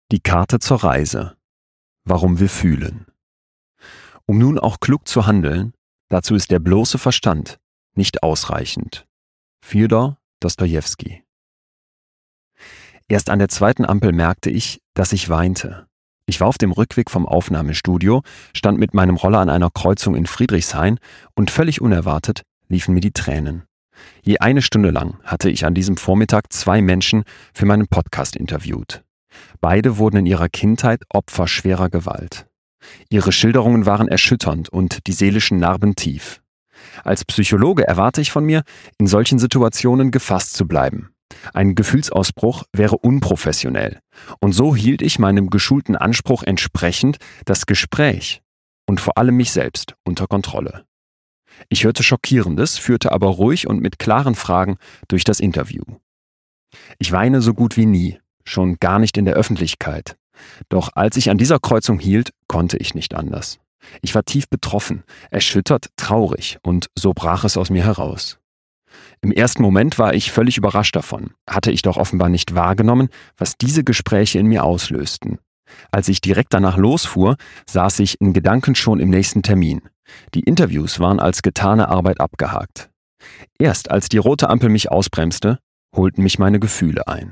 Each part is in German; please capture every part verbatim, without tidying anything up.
Die Karte zur Reise. Warum wir fühlen. Um nun auch klug zu handeln, dazu ist der bloße Verstand nicht ausreichend. Fjodor Dostojewski. Erst an der zweiten Ampel merkte ich, dass ich weinte. Ich war auf dem Rückweg vom Aufnahmestudio, stand mit meinem Roller an einer Kreuzung in Friedrichshain und völlig unerwartet liefen mir die Tränen. Je eine Stunde lang hatte ich an diesem Vormittag zwei Menschen für meinen Podcast interviewt. Beide wurden in ihrer Kindheit Opfer schwerer Gewalt. Ihre Schilderungen waren erschütternd und die seelischen Narben tief. Als Psychologe erwarte ich von mir, in solchen Situationen gefasst zu bleiben. Ein Gefühlsausbruch wäre unprofessionell. Und so hielt ich meinem geschulten Anspruch entsprechend das Gespräch und vor allem mich selbst unter Kontrolle. Ich hörte Schockierendes, führte aber ruhig und mit klaren Fragen durch das Interview. Ich weine so gut wie nie, schon gar nicht in der Öffentlichkeit. Doch als ich an dieser Kreuzung hielt, konnte ich nicht anders. Ich war tief betroffen, erschüttert, traurig und so brach es aus mir heraus. Im ersten Moment war ich völlig überrascht davon, hatte ich doch offenbar nicht wahrgenommen, was diese Gespräche in mir auslösten. Als ich direkt danach losfuhr, saß ich in Gedanken schon im nächsten Termin. Die Interviews waren als getane Arbeit abgehakt. Erst als die rote Ampel mich ausbremste, holten mich meine Gefühle ein.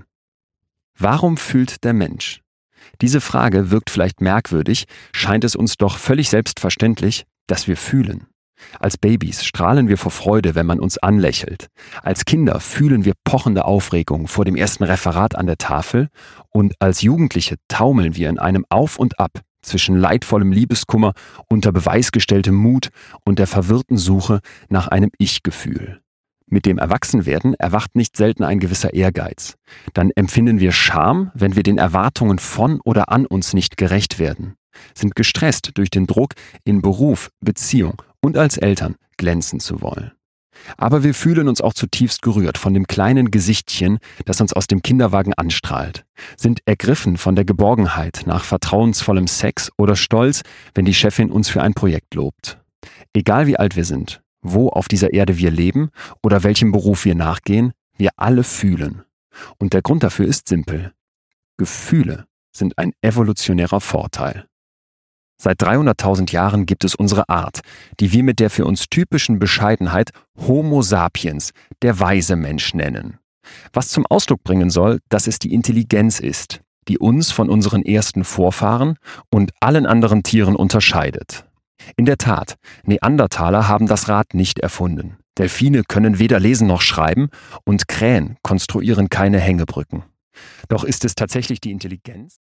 Warum fühlt der Mensch? Diese Frage wirkt vielleicht merkwürdig, scheint es uns doch völlig selbstverständlich, dass wir fühlen. Als Babys strahlen wir vor Freude, wenn man uns anlächelt. Als Kinder fühlen wir pochende Aufregung vor dem ersten Referat an der Tafel und als Jugendliche taumeln wir in einem Auf und Ab zwischen leidvollem Liebeskummer, unter Beweis gestelltem Mut und der verwirrten Suche nach einem Ich-Gefühl. Mit dem Erwachsenwerden erwacht nicht selten ein gewisser Ehrgeiz. Dann empfinden wir Scham, wenn wir den Erwartungen von oder an uns nicht gerecht werden, sind gestresst durch den Druck, in Beruf, Beziehung und als Eltern glänzen zu wollen. Aber wir fühlen uns auch zutiefst gerührt von dem kleinen Gesichtchen, das uns aus dem Kinderwagen anstrahlt, sind ergriffen von der Geborgenheit nach vertrauensvollem Sex oder stolz, wenn die Chefin uns für ein Projekt lobt. Egal wie alt wir sind, wo auf dieser Erde wir leben oder welchem Beruf wir nachgehen, wir alle fühlen. Und der Grund dafür ist simpel. Gefühle sind ein evolutionärer Vorteil. Seit dreihunderttausend Jahren gibt es unsere Art, die wir mit der für uns typischen Bescheidenheit Homo sapiens, der weise Mensch, nennen. Was zum Ausdruck bringen soll, dass es die Intelligenz ist, die uns von unseren ersten Vorfahren und allen anderen Tieren unterscheidet. In der Tat, Neandertaler haben das Rad nicht erfunden. Delfine können weder lesen noch schreiben und Krähen konstruieren keine Hängebrücken. Doch ist es tatsächlich die Intelligenz?